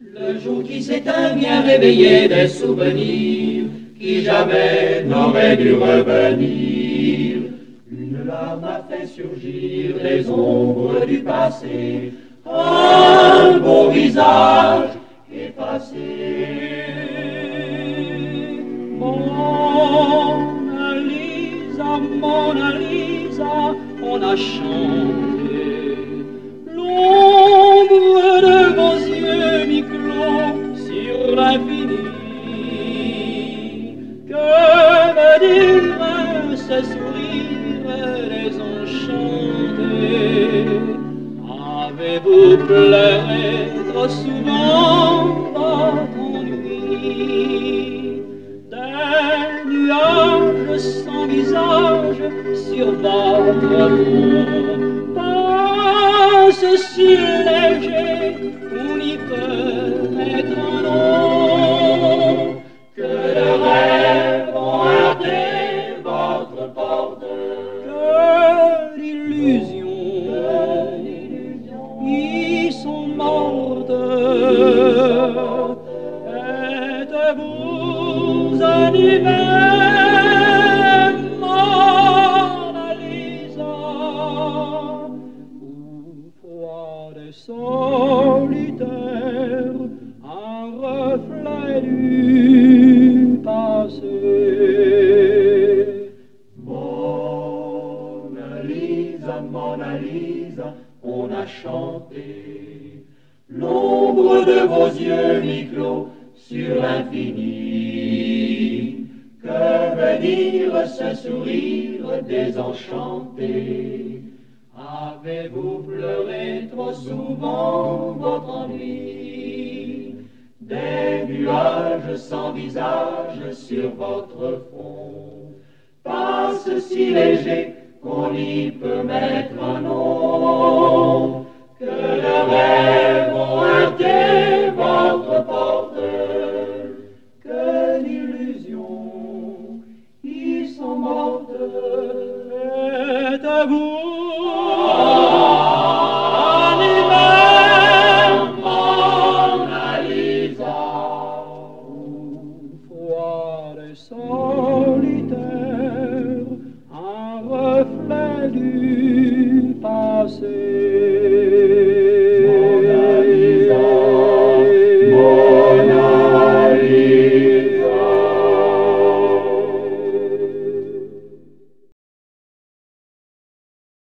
Le jour qui s'éteint vient réveiller des souvenirs qui jamais n'auraient dû revenir. Une larme a fait surgir les ombres du passé, un beau visage effacé. Mona Lisa, Mona Lisa, on a chanté l'ombre de vos yeux mi-clos sur l'infini. Que me dire ce sourire désenchanté? Avez-vous pleuré trop souvent votre ennui? Des nuages sans visage sur votre front passe si léger qu'on y peut mettre un nom. Que de rêves ont heurté votre porte, que d'illusions y sont mortes. Êtes-vous un hiver, Mona Lisa, ou froide et solitaire, un reflet du passé? Mona Lisa, on a chanté l'ombre de vos yeux mi-clos sur l'infini. Que veut dire ce sourire désenchanté? Avez-vous pleuré trop souvent votre ennui? Des nuages sans visage sur votre front passent si légers qu'on y peut mettre un nom.